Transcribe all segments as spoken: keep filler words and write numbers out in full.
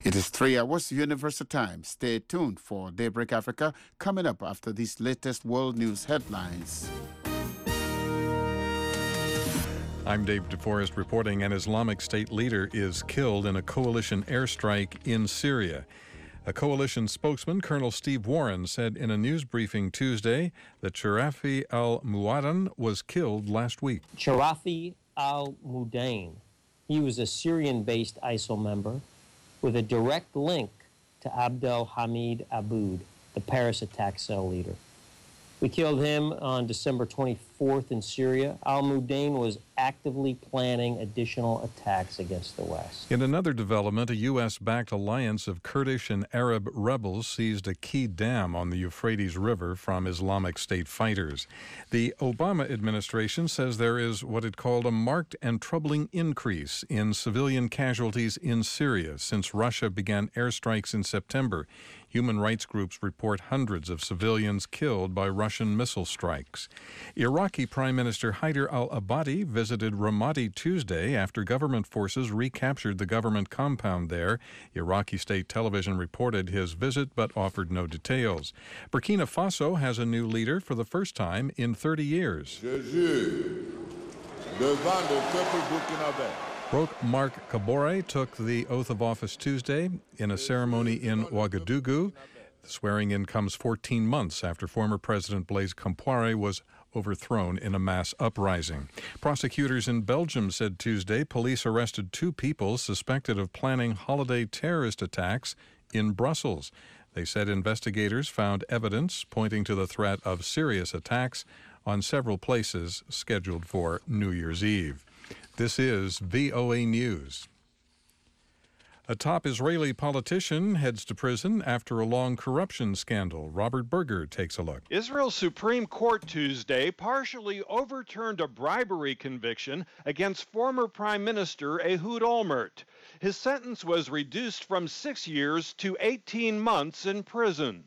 It is three hours Universal Time. Stay tuned for Daybreak Africa coming up after these latest world news headlines. I'm Dave DeForest reporting an Islamic State leader is killed in a coalition airstrike in Syria. A coalition spokesman, Colonel Steve Warren, said in a news briefing Tuesday that Sharafi al-Muwaddan was killed last week. Sharafi al-Muwaddan, he was a Syrian-based I S I L member with a direct link to Abdel Hamid Aboud, the Paris attack cell leader. We killed him on December twenty-fourth in Syria. Al-Muwaddan was actively planning additional attacks against the West. In another development, a U S-backed alliance of Kurdish and Arab rebels seized a key dam on the Euphrates River from Islamic State fighters. The Obama administration says there is what it called a marked and troubling increase in civilian casualties in Syria since Russia began airstrikes in September. Human rights groups report hundreds of civilians killed by Russian missile strikes. Iraqi Prime Minister Haider al-Abadi visited Ramadi Tuesday after government forces recaptured the government compound there. Iraqi state television reported his visit but offered no details. Burkina Faso has a new leader for the first time in thirty years. Je jure devant le peuple burkinabé. Roch Marc Kabore took the oath of office Tuesday in a ceremony in Ouagadougou. The swearing-in comes fourteen months after former President Blaise Compaoré was overthrown in a mass uprising. Prosecutors in Belgium said Tuesday police arrested two people suspected of planning holiday terrorist attacks in Brussels. They said investigators found evidence pointing to the threat of serious attacks on several places scheduled for New Year's Eve. This is V O A News. A top Israeli politician heads to prison after a long corruption scandal. Robert Berger takes a look. Israel's Supreme Court Tuesday partially overturned a bribery conviction against former Prime Minister Ehud Olmert. His sentence was reduced from six years to eighteen months in prison.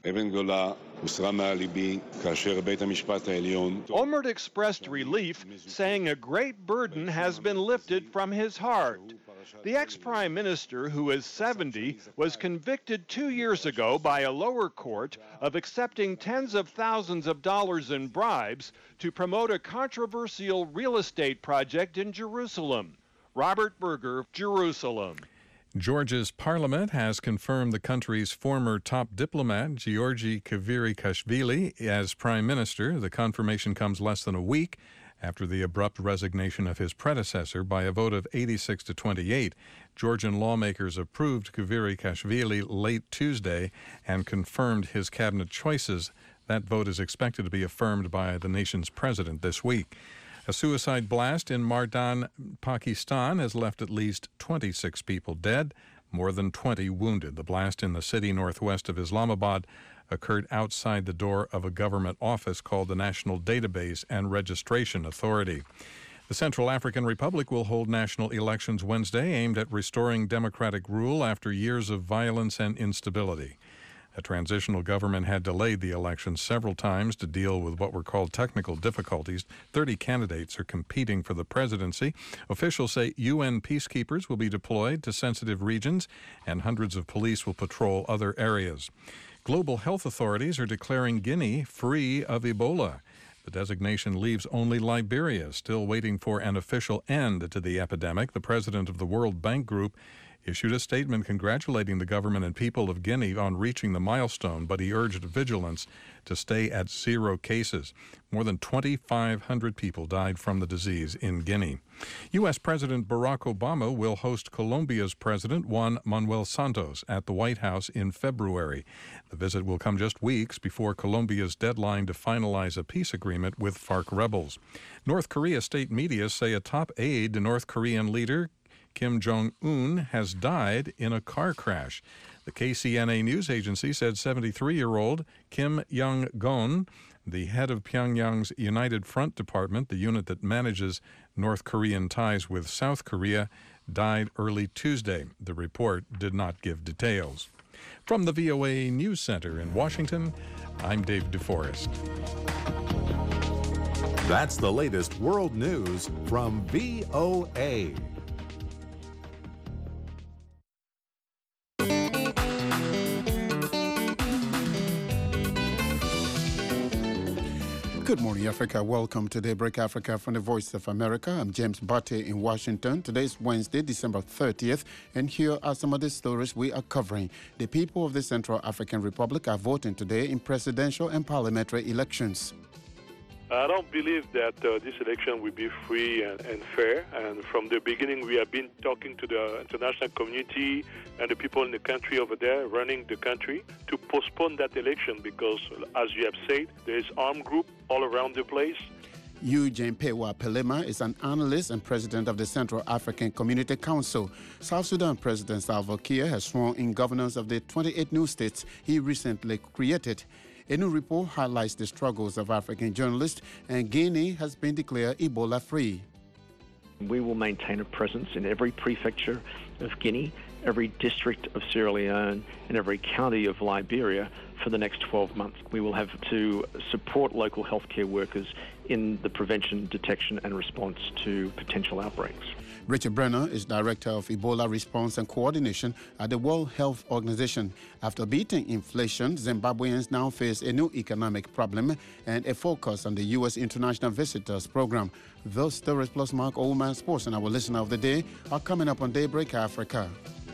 Olmert expressed relief, saying a great burden has been lifted from his heart. The ex-prime minister, who is seventy, was convicted two years ago by a lower court of accepting tens of thousands of dollars in bribes to promote a controversial real estate project in Jerusalem. Robert Berger, Jerusalem. Georgia's parliament has confirmed the country's former top diplomat, Georgi Kvirikashvili, as prime minister. The confirmation comes less than a week after the abrupt resignation of his predecessor by a vote of eighty-six to twenty-eight. Georgian lawmakers approved Kvirikashvili late Tuesday and confirmed his cabinet choices. That vote is expected to be affirmed by the nation's president this week. A suicide blast in Mardan, Pakistan, has left at least twenty-six people dead, more than twenty wounded. The blast in the city northwest of Islamabad occurred outside the door of a government office called the National Database and Registration Authority. The Central African Republic will hold national elections Wednesday aimed at restoring democratic rule after years of violence and instability. A transitional government had delayed the election several times to deal with what were called technical difficulties. Thirty candidates are competing for the presidency. Officials say U N peacekeepers will be deployed to sensitive regions, and hundreds of police will patrol other areas. Global health authorities are declaring Guinea free of Ebola. The designation leaves only Liberia, still waiting for an official end to the epidemic. The president of the World Bank Group issued a statement congratulating the government and people of Guinea on reaching the milestone, but he urged vigilance to stay at zero cases. More than twenty-five hundred people died from the disease in Guinea. U S. President Barack Obama will host Colombia's President Juan Manuel Santos at the White House in February. The visit will come just weeks before Colombia's deadline to finalize a peace agreement with FARC rebels. North Korea state media say a top aide to North Korean leader Kim Jong-un has died in a car crash. The K C N A news agency said seventy-three-year-old Kim Young-gon, the head of Pyongyang's United Front Department, the unit that manages North Korean ties with South Korea, died early Tuesday. The report did not give details. From the V O A News Center in Washington, I'm Dave DeForest. That's the latest world news from V O A. Good morning, Africa. Welcome to Daybreak Africa from the Voice of America. I'm James Barty in Washington. Today is Wednesday, December thirtieth, and here are some of the stories we are covering. The people of the Central African Republic are voting today in presidential and parliamentary elections. I don't believe that uh, this election will be free and, and fair. And from the beginning, we have been talking to the international community and the people in the country over there running the country to postpone that election because, as you have said, there is armed group all around the place. Eugene Pewa Pelema is an analyst and president of the Central African Community Council. South Sudan President Salva Kiir has sworn in governors of the twenty-eight new states he recently created. A new report highlights the struggles of African journalists, and Guinea has been declared Ebola-free. We will maintain a presence in every prefecture of Guinea, every district of Sierra Leone, and every county of Liberia for the next twelve months. We will have to support local healthcare workers in the prevention, detection, and response to potential outbreaks. Richard Brenner is Director of Ebola Response and Coordination at the World Health Organization. After beating inflation, Zimbabweans now face a new economic problem and a focus on the U S International Visitors Program. Those stories plus Mark Oldman Sports and our listener of the day are coming up on Daybreak Africa.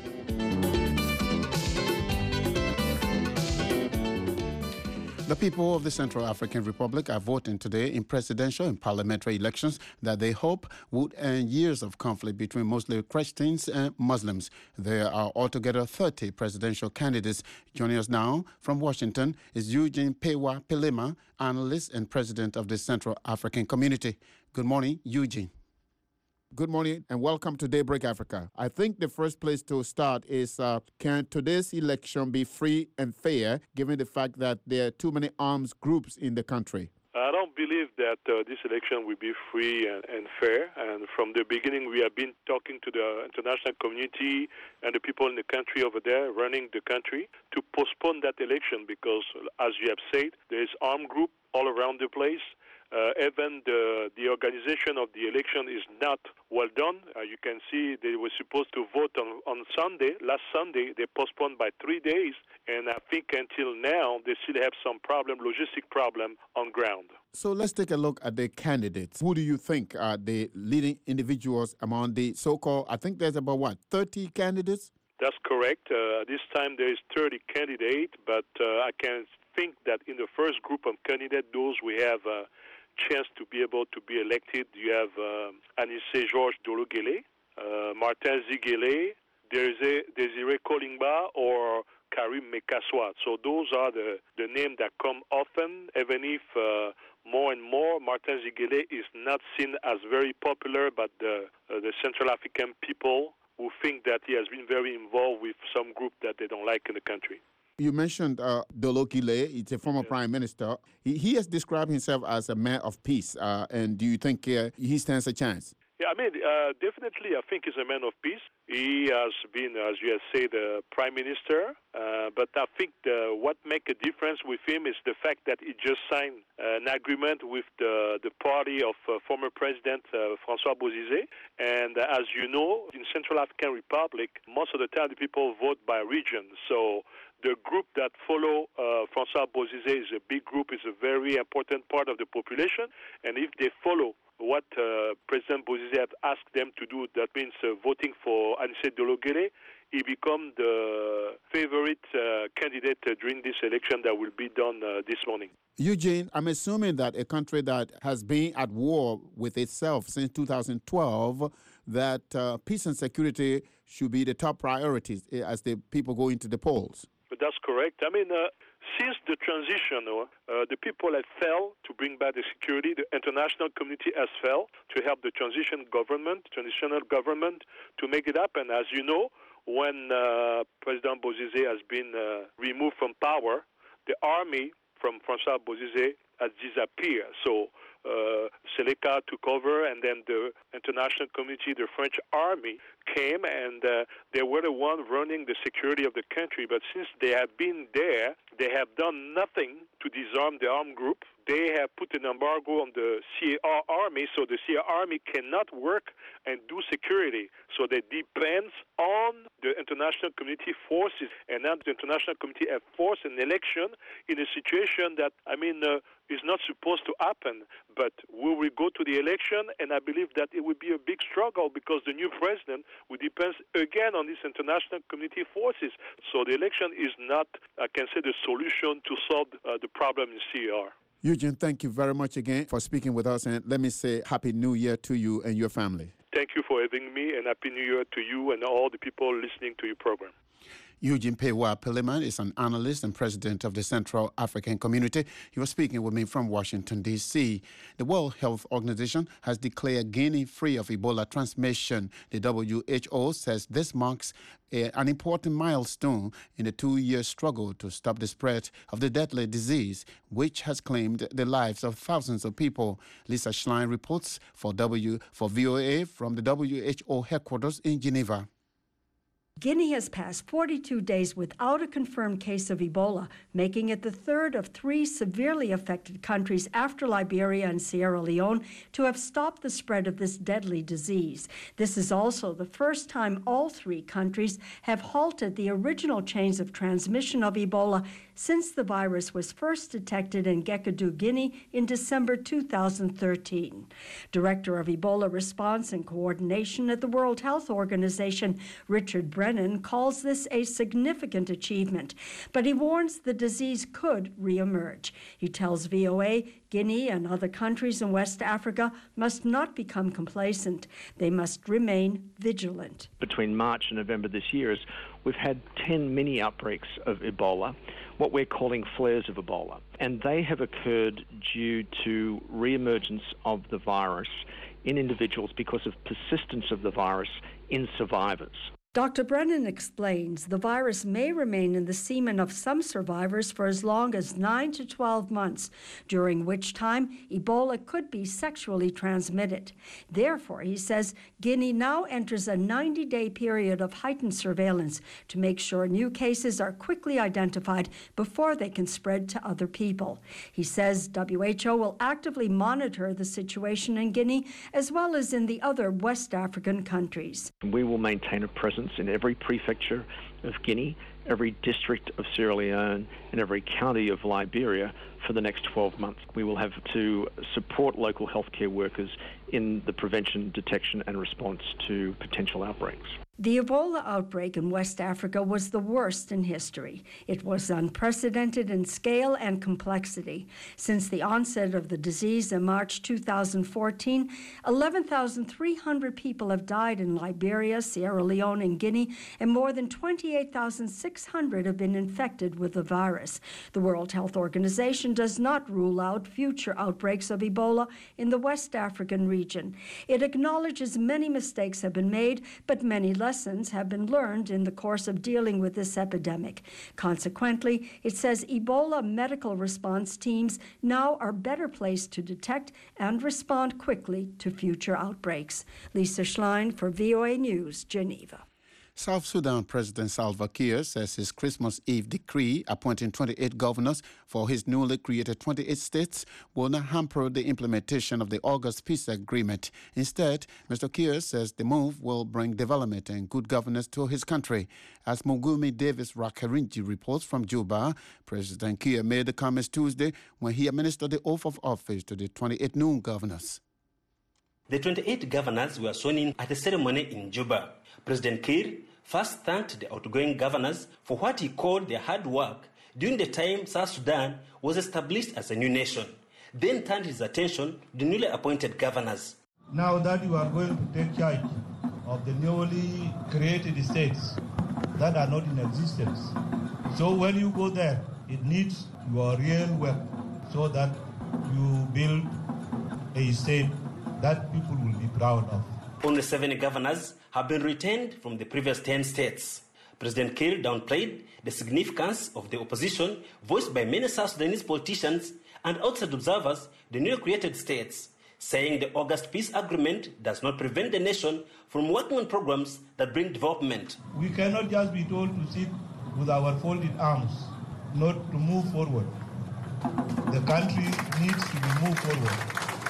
The people of the Central African Republic are voting today in presidential and parliamentary elections that they hope would end years of conflict between mostly Christians and Muslims. There are altogether thirty presidential candidates. Joining us now from Washington is Eugene Pewa Pelema, analyst and president of the Central African Community. Good morning, Eugene. Good morning and welcome to Daybreak Africa. I think the first place to start is uh, can today's election be free and fair, given the fact that there are too many armed groups in the country? I don't believe that uh, this election will be free and, and fair. And from the beginning, we have been talking to the international community and the people in the country over there running the country to postpone that election because, as you have said, there is armed group all around the place. Uh, even the, the organization of the election is not well done. Uh, you can see they were supposed to vote on, on Sunday. Last Sunday, they postponed by three days. And I think until now, they still have some problem, logistic problem on ground. So let's take a look at the candidates. Who do you think are the leading individuals among the so-called, I think there's about, what, thirty candidates? That's correct. Uh, this time there is thirty candidates, but uh, I can think that in the first group of candidates, those we have uh, chance to be able to be elected. You have um, Anissé Georges Dologele, uh, Martin Ziguele, Desiré, Desiré Kolingba, or Karim Mekaswa. So those are the, the names that come often, even if uh, more and more Martin Ziguele is not seen as very popular by the, uh, the Central African people who think that he has been very involved with some group that they don't like in the country. You mentioned uh, Dologele, he's a former yes. prime minister. He, he has described himself as a man of peace. Uh, and do you think uh, he stands a chance? Yeah, I mean, uh, definitely I think he's a man of peace. He has been, as you have said, the prime minister. Uh, but I think the, what makes a difference with him is the fact that he just signed uh, an agreement with the, the party of uh, former President uh, François Bozizé. And uh, as you know, in Central African Republic, most of the time the people vote by region. So the group that follow uh, François Bozizé is a big group, is a very important part of the population. And if they follow what uh, President Bozizé have asked them to do, that means uh, voting for Anissé Dologele, he become the favorite uh, candidate uh, during this election that will be done uh, this morning. Eugene, I'm assuming that a country that has been at war with itself since two thousand twelve, that uh, peace and security should be the top priorities as the people go into the polls. But that's correct. I mean, uh, since the transition, uh, the people have failed to bring back the security. The international community has failed to help the transition government, transitional government, to make it happen. As you know, when uh, President Bozizé has been uh, removed from power, the army from François Bozizé has disappeared. So uh, Seleka took over, and then the international community, the French army, came, and uh, they were the ones running the security of the country. But since they have been there, they have done nothing to disarm the armed group. They have put an embargo on the C A R army, so the C A R army cannot work and do security. So they depend on the international community forces, and now the international community have forced an election in a situation that, I mean, uh, is not supposed to happen. But we will go to the election, and I believe that it will be a big struggle because the new president will depend again on these international community forces. So the election is not, I can say, the solution to solve uh, the problem in C A R. Eugene, thank you very much again for speaking with us, and let me say Happy New Year to you and your family. Thank you for having me, and Happy New Year to you and all the people listening to your program. Eugene Pewa Peleman is an analyst and president of the Central African Community. He was speaking with me from Washington, D C The World Health Organization has declared Guinea free of Ebola transmission. The W H O says this marks a, an important milestone in the two-year struggle to stop the spread of the deadly disease, which has claimed the lives of thousands of people. Lisa Schlein reports for W for V O A from the W H O headquarters in Geneva. Guinea has passed forty-two days without a confirmed case of Ebola, making it the third of three severely affected countries after Liberia and Sierra Leone to have stopped the spread of this deadly disease. This is also the first time all three countries have halted the original chains of transmission of Ebola since the virus was first detected in Gekadu, Guinea in December two thousand thirteen. Director of Ebola Response and Coordination at the World Health Organization, Richard Brennan, calls this a significant achievement, but he warns the disease could reemerge. He tells V O A Guinea and other countries in West Africa must not become complacent. They must remain vigilant. Between March and November this year, we've had ten mini outbreaks of Ebola, what we're calling flares of Ebola, and they have occurred due to reemergence of the virus in individuals because of persistence of the virus in survivors. Doctor Brennan explains the virus may remain in the semen of some survivors for as long as nine to twelve months, during which time Ebola could be sexually transmitted. Therefore, he says, Guinea now enters a ninety-day period of heightened surveillance to make sure new cases are quickly identified before they can spread to other people. He says W H O will actively monitor the situation in Guinea as well as in the other West African countries. We will maintain a presence in every prefecture of Guinea, every district of Sierra Leone, and every county of Liberia for the next twelve months. We will have to support local healthcare workers in the prevention, detection, and response to potential outbreaks. The Ebola outbreak in West Africa was the worst in history. It was unprecedented in scale and complexity. Since the onset of the disease in March two thousand fourteen, eleven thousand three hundred people have died in Liberia, Sierra Leone, and Guinea, and more than twenty-eight thousand six hundred have been infected with the virus. The World Health Organization does not rule out future outbreaks of Ebola in the West African region. It acknowledges many mistakes have been made, but many lessons Lessons have been learned in the course of dealing with this epidemic. Consequently, it says Ebola medical response teams now are better placed to detect and respond quickly to future outbreaks. Lisa Schlein for V O A News, Geneva. South Sudan President Salva Kiir says his Christmas Eve decree appointing twenty-eight governors for his newly created twenty-eight states will not hamper the implementation of the August peace agreement. Instead, Mister Kiir says the move will bring development and good governance to his country. As Mugumi Davis Rakarinji reports from Juba, President Kiir made the comments Tuesday when he administered the oath of office to the twenty-eight new governors. The twenty-eight governors were sworn in at a ceremony in Juba. President Kiir first thanked the outgoing governors for what he called their hard work during the time South Sudan was established as a new nation, then turned his attention to the newly appointed governors. Now that you are going to take charge of the newly created states that are not in existence, so when you go there, it needs your real work so that you build a state that people will be proud of. Only seven governors have been retained from the previous ten states. President Kiir downplayed the significance of the opposition voiced by many South Sudanese politicians and outside observers, the newly created states, saying the August peace agreement does not prevent the nation from working on programs that bring development. We cannot just be told to sit with our folded arms, not to move forward. The country needs to be moved forward.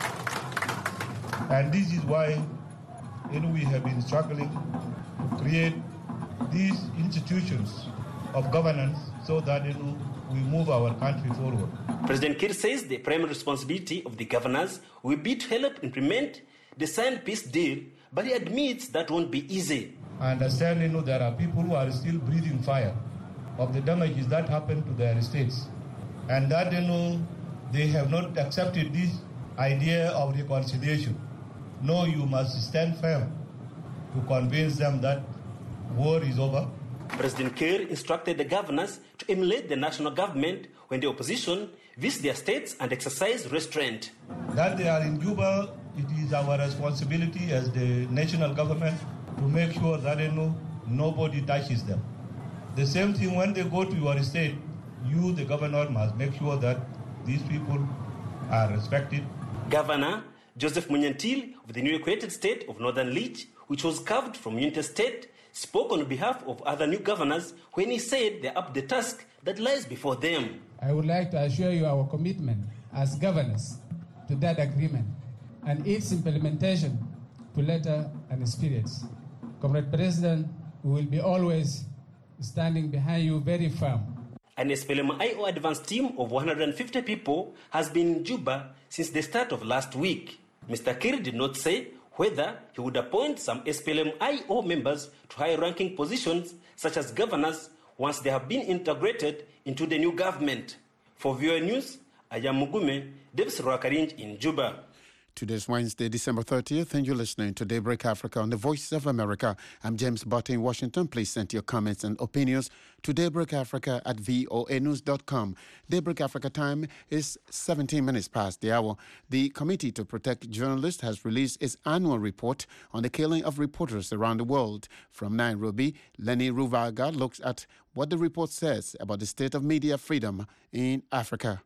And this is why you know, we have been struggling to create these institutions of governance so that you know, we move our country forward. President Kiir says the primary responsibility of the governors will be to help implement the signed peace deal, but he admits that won't be easy. I understand you know, there are people who are still breathing fire of the damages that happened to their estates, and that you know, they have not accepted this idea of reconciliation. No, you must stand firm to convince them that war is over. President Kiir instructed the governors to emulate the national government when the opposition visit their states and exercise restraint. That they are in Juba, it is our responsibility as the national government to make sure that you know, nobody touches them. The same thing when they go to your state, you, the governor, must make sure that these people are respected. Governor Joseph Munyantil of the newly created state of Northern Leach, which was carved from Unity State, spoke on behalf of other new governors when he said they're up the task that lies before them. I would like to assure you our commitment as governors to that agreement and its implementation to letter and spirit. Comrade President, we will be always standing behind you very firm. An S P L M I O advance team of one hundred fifty people has been in Juba since the start of last week. Mister Kiir did not say whether he would appoint some S P L M I O members to high-ranking positions such as governors once they have been integrated into the new government. For V O A News, I am Mugume, Davis Rwakarinj in Juba. Today's Wednesday, December thirtieth, and you're listening to Daybreak Africa on the Voice of America. I'm James Butte in Washington. Please send your comments and opinions to Daybreak Africa at voa news dot com. Daybreak Africa time is seventeen minutes past the hour. The Committee to Protect Journalists has released its annual report on the killing of reporters around the world. From Nairobi, Lenny Ruvaga looks at what the report says about the state of media freedom in Africa.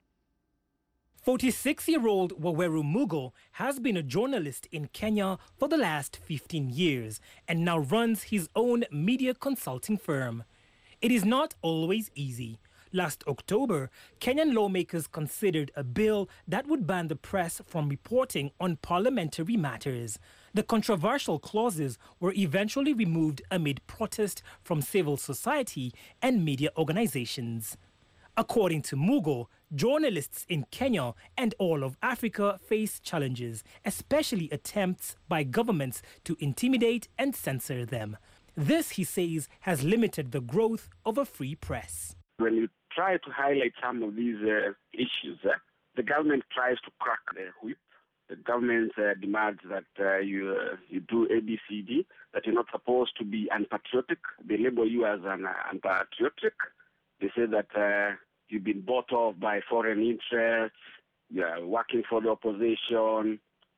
forty-six-year-old Waweru Mugo has been a journalist in Kenya for the last fifteen years and now runs his own media consulting firm. It is not always easy. Last October, Kenyan lawmakers considered a bill that would ban the press from reporting on parliamentary matters. The controversial clauses were eventually removed amid protest from civil society and media organizations. According to Mugo, journalists in Kenya and all of Africa face challenges, especially attempts by governments to intimidate and censor them. This, he says, has limited the growth of a free press. When you try to highlight some of these uh, issues, uh, the government tries to crack the whip. The government uh, demands that uh, you uh, you do A B C D, that you're not supposed to be unpatriotic. They label you as an uh, unpatriotic. They say that uh, you've been bought off by foreign interests, you're working for the opposition.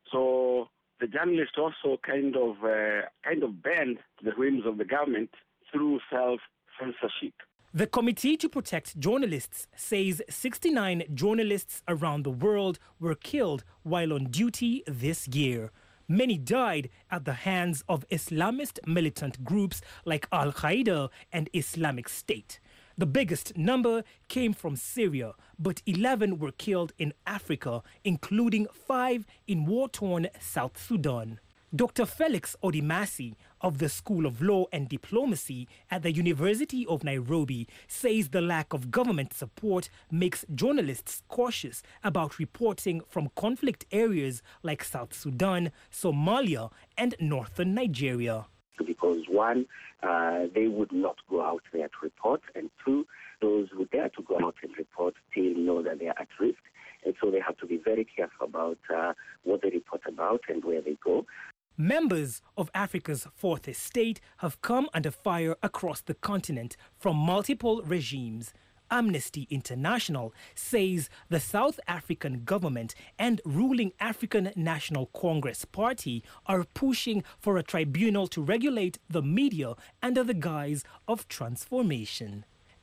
So the journalists also kind of uh, kind of bend to the whims of the government through self-censorship. The Committee to Protect Journalists says sixty-nine journalists around the world were killed while on duty this year. Many died at the hands of Islamist militant groups like Al-Qaeda and Islamic State. The biggest number came from Syria, but eleven were killed in Africa, including five in war-torn South Sudan. Doctor Felix Odimasi of the School of Law and Diplomacy at the University of Nairobi says the lack of government support makes journalists cautious about reporting from conflict areas like South Sudan, Somalia, and northern Nigeria. Because one, uh, they would not go out there to report, and two, those who dare to go out and report still know that they are at risk, and so they have to be very careful about uh, what they report about and where they go. Members of Africa's fourth estate have come under fire across the continent from multiple regimes. Amnesty International says the South African government and ruling African National Congress Party are pushing for a tribunal to regulate the media under the guise of transformation.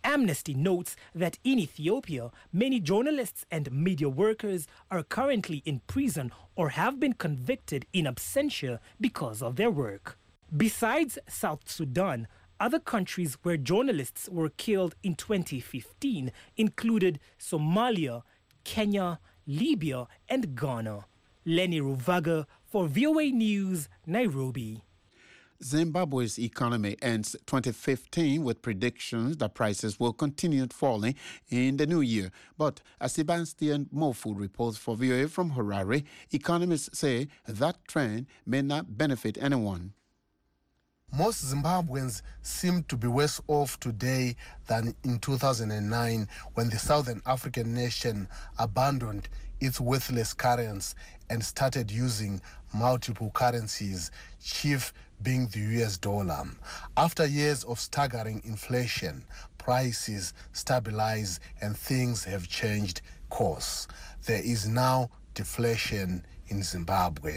Amnesty notes that in Ethiopia, many journalists and media workers are currently in prison or have been convicted in absentia because of their work. Besides South Sudan, other countries where journalists were killed in twenty fifteen included Somalia, Kenya, Libya, and Ghana. Lenny Ruvaga for V O A News, Nairobi. Zimbabwe's economy ends twenty fifteen with predictions that prices will continue falling in the new year. But as Sebastian Mofu reports for V O A from Harare, economists say that trend may not benefit anyone. Most Zimbabweans seem to be worse off today than in two thousand nine when the Southern African nation abandoned its worthless currency and started using multiple currencies, chief being the U S dollar. After years of staggering inflation, prices stabilize and things have changed course. There is now deflation in Zimbabwe.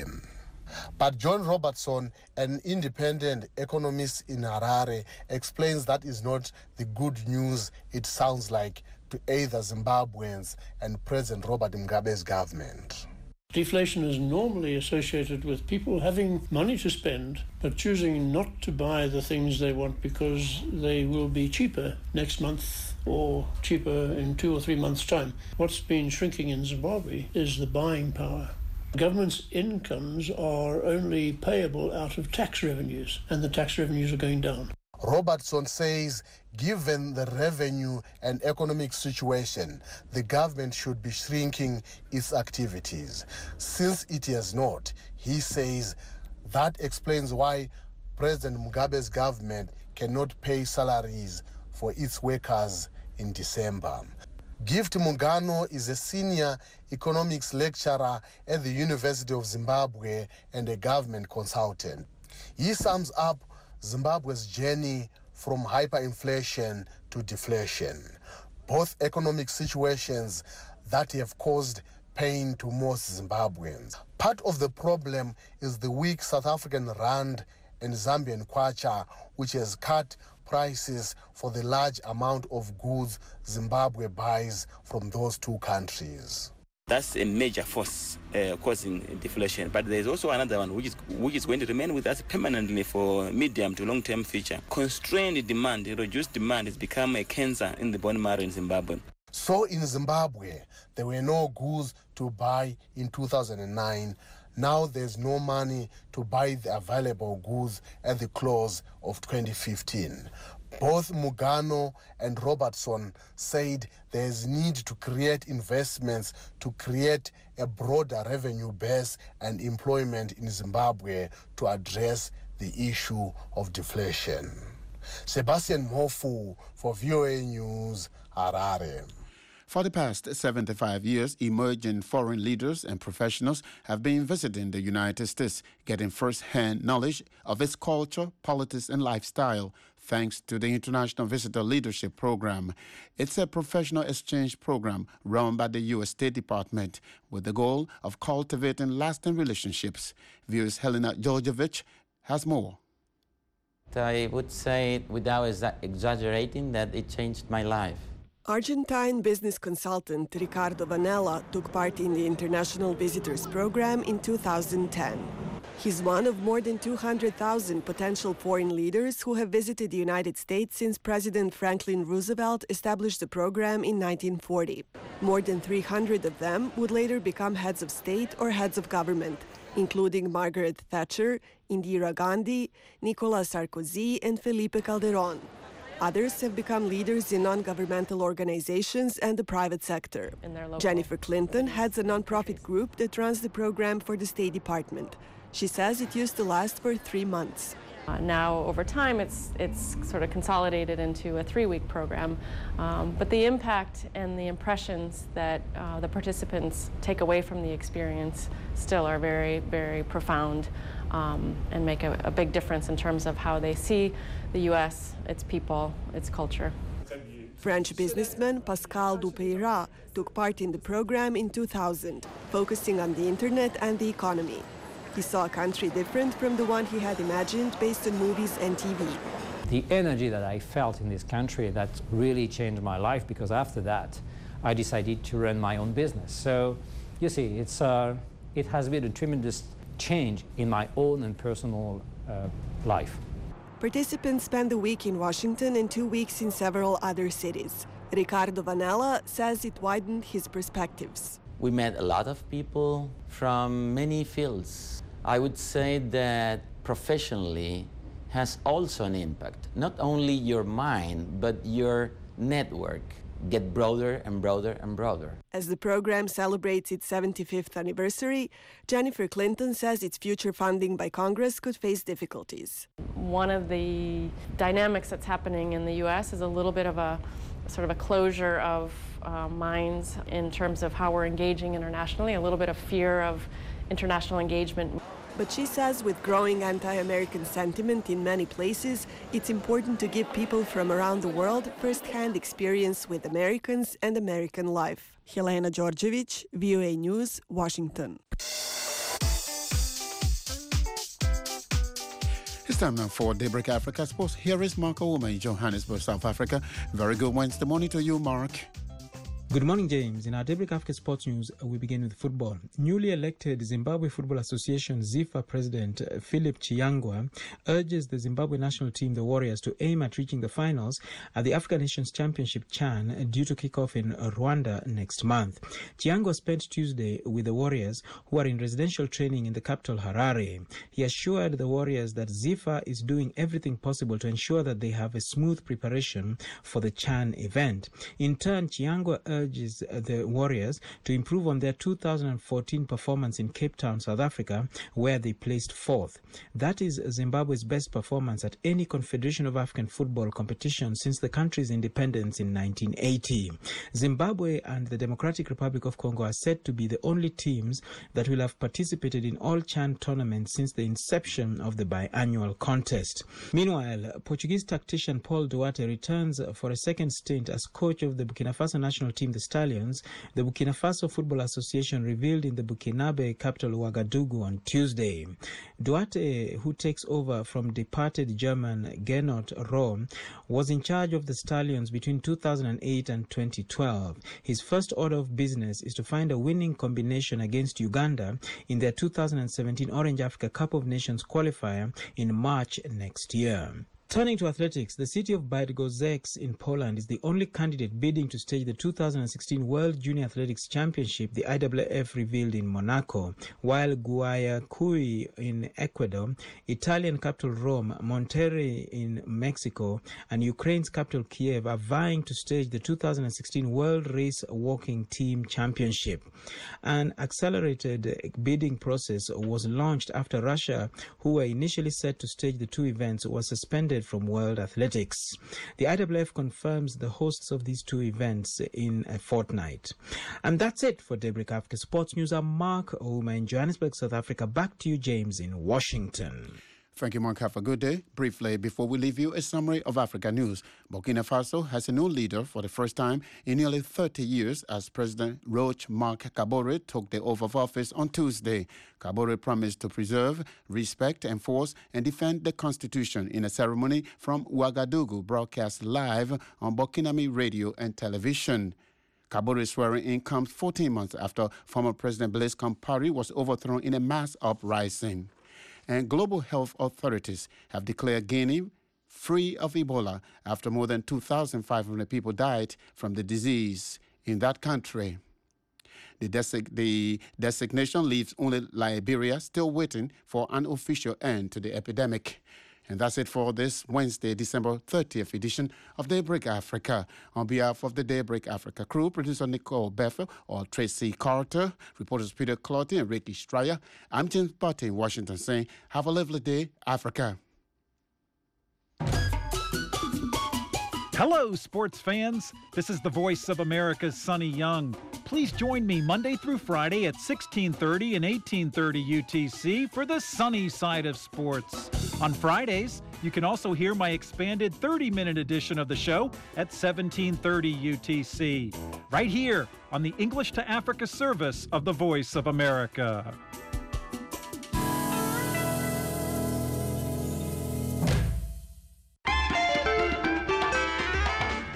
But John Robertson, an independent economist in Harare, explains that is not the good news it sounds like to either Zimbabweans and President Robert Mugabe's government. Deflation is normally associated with people having money to spend, but choosing not to buy the things they want because they will be cheaper next month or cheaper in two or three months' time. What's been shrinking in Zimbabwe is the buying power. Government's incomes are only payable out of tax revenues, and the tax revenues are going down. Robertson says, given the revenue and economic situation, the government should be shrinking its activities. Since it has not, he says that explains why President Mugabe's government cannot pay salaries for its workers in December. Gift Mungano is a senior economics lecturer at the University of Zimbabwe and a government consultant. He sums up Zimbabwe's journey from hyperinflation to deflation, both economic situations that have caused pain to most Zimbabweans. Part of the problem is the weak South African rand and Zambian kwacha, which has cut prices for the large amount of goods Zimbabwe buys from those two countries. That's a major force uh, causing deflation. But there's also another one which is, which is going to remain with us permanently for medium to long-term future. Constrained demand, reduced demand has become a cancer in the bone marrow in Zimbabwe. So in Zimbabwe, there were no goods to buy in two thousand nine. Now there's no money to buy the available goods at the close of twenty fifteen. Both Mugano and Robertson said there's need to create investments to create a broader revenue base and employment in Zimbabwe to address the issue of deflation. Sebastian Mofu for V O A News, Harare. For the past seventy-five years, emerging foreign leaders and professionals have been visiting the United States, getting first-hand knowledge of its culture, politics, and lifestyle, thanks to the International Visitor Leadership Program. It's a professional exchange program run by the U S State Department with the goal of cultivating lasting relationships. V O A's Helena Georgievich has more. I would say, without exaggerating, that it changed my life. Argentine business consultant Ricardo Vanella took part in the International Visitors Program in two thousand ten. He's one of more than two hundred thousand potential foreign leaders who have visited the United States since President Franklin Roosevelt established the program in nineteen forty. More than three hundred of them would later become heads of state or heads of government, including Margaret Thatcher, Indira Gandhi, Nicolas Sarkozy, and Felipe Calderón. Others have become leaders in non-governmental organizations and the private sector. Jennifer Clinton heads a non-profit group that runs the program for the State Department. She says it used to last for three months. Uh, now, over time, it's, it's sort of consolidated into a three-week program. Um, but the impact and the impressions that uh, the participants take away from the experience still are very, very profound um, and make a, a big difference in terms of how they see the U S, its people, its culture. French businessman Pascal Dupeyra took part in the program in two thousand, focusing on the internet and the economy. He saw a country different from the one he had imagined based on movies and T V. The energy that I felt in this country, that really changed my life, because after that, I decided to run my own business. So, you see, it's, uh, it has been a tremendous change in my own and personal uh, life. Participants spent a week in Washington and two weeks in several other cities. Ricardo Vanella says it widened his perspectives. We met a lot of people from many fields. I would say that professionally has also an impact. Not only your mind, but your network get broader and broader and broader. As the program celebrates its seventy-fifth anniversary, Jennifer Clinton says its future funding by Congress could face difficulties. One of the dynamics that's happening in the U S is a little bit of a sort of a closure of uh, minds in terms of how we're engaging internationally, a little bit of fear of international engagement. But she says with growing anti-American sentiment in many places, it's important to give people from around the world first-hand experience with Americans and American life. Helena Georgievich, V O A News, Washington. It's time now for Daybreak Africa Sports. Here is Mark Ouma in Johannesburg, South Africa. Very good Wednesday morning to you, Mark. Good morning, James. In our Daybreak Africa Sports News, we begin with football. Newly elected Zimbabwe Football Association ZIFA President Philip Chiyangwa urges the Zimbabwe national team, the Warriors, to aim at reaching the finals at the African Nations Championship CHAN, due to kick off in Rwanda next month. Chiyangwa spent Tuesday with the Warriors, who are in residential training in the capital Harare. He assured the Warriors that ZIFA is doing everything possible to ensure that they have a smooth preparation for the CHAN event. In turn, Chiyangwa urges the Warriors to improve on their two thousand fourteen performance in Cape Town, South Africa, where they placed fourth. That is Zimbabwe's best performance at any Confederation of African Football competition since the country's independence in nineteen eighty. Zimbabwe and the Democratic Republic of Congo are said to be the only teams that will have participated in all CHAN tournaments since the inception of the biannual contest. Meanwhile, Portuguese tactician Paul Duarte returns for a second stint as coach of the Burkina Faso national team, the Stallions. The Burkina Faso Football Association revealed in the Burkinabe capital Ouagadougou on Tuesday. Duarte, who takes over from departed German Gernot Rohr, was in charge of the Stallions between two thousand eight and twenty twelve. His first order of business is to find a winning combination against Uganda in their two thousand seventeen Orange Africa Cup of Nations qualifier in March next year. Turning to athletics, the city of Bydgoszcz in Poland is the only candidate bidding to stage the two thousand sixteen World Junior Athletics Championship, the I W F revealed in Monaco, while Guayaquil in Ecuador, Italian capital Rome, Monterrey in Mexico, and Ukraine's capital Kiev are vying to stage the two thousand sixteen World Race Walking Team Championship. An accelerated bidding process was launched after Russia, who were initially set to stage the two events, was suspended from World Athletics. The I W F confirms the hosts of these two events in a fortnight. And that's it for Daybreak Africa Sports News. I'm Mark Ouma in Johannesburg, South Africa. Back to you, James, in Washington. Thank you, Mark. Have a good day. Briefly, before we leave you, a summary of Africa news. Burkina Faso has a new leader for the first time in nearly thirty years as President Roch Marc Kabore took the oath of office on Tuesday. Kabore promised to preserve, respect, enforce, and defend the Constitution in a ceremony from Ouagadougou, broadcast live on Burkinabé radio and television. Kabore's swearing-in comes fourteen months after former President Blaise Compaoré was overthrown in a mass uprising. And global health authorities have declared Guinea free of Ebola after more than two thousand five hundred people died from the disease in that country. The, desig- the designation leaves only Liberia still waiting for an official end to the epidemic. And that's it for this Wednesday, December thirtieth edition of Daybreak Africa. On behalf of the Daybreak Africa crew, producer Nicole Bethel or Tracy Carter, reporters Peter Clotty and Ricky Stryer, I'm James Butte in Washington saying, have a lovely day, Africa. Hello, sports fans. This is the voice of America's Sonny Young. Please join me Monday through Friday at sixteen thirty and eighteen thirty U T C for the sunny side of sports. On Fridays, you can also hear my expanded thirty-minute edition of the show at seventeen thirty U T C, right here on the English to Africa service of the Voice of America.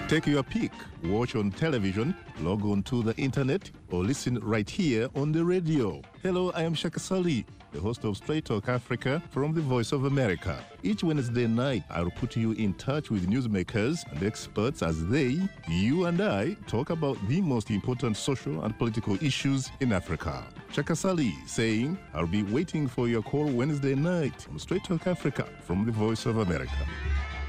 Take your pick. Watch on television, log on to the internet, or listen right here on the radio. Hello, I am Shaka Sali, the host of Straight Talk Africa from the Voice of America. Each Wednesday night, I'll put you in touch with newsmakers and experts as they, you and I, talk about the most important social and political issues in Africa. Shaka Sali saying, I'll be waiting for your call Wednesday night on Straight Talk Africa from the Voice of America.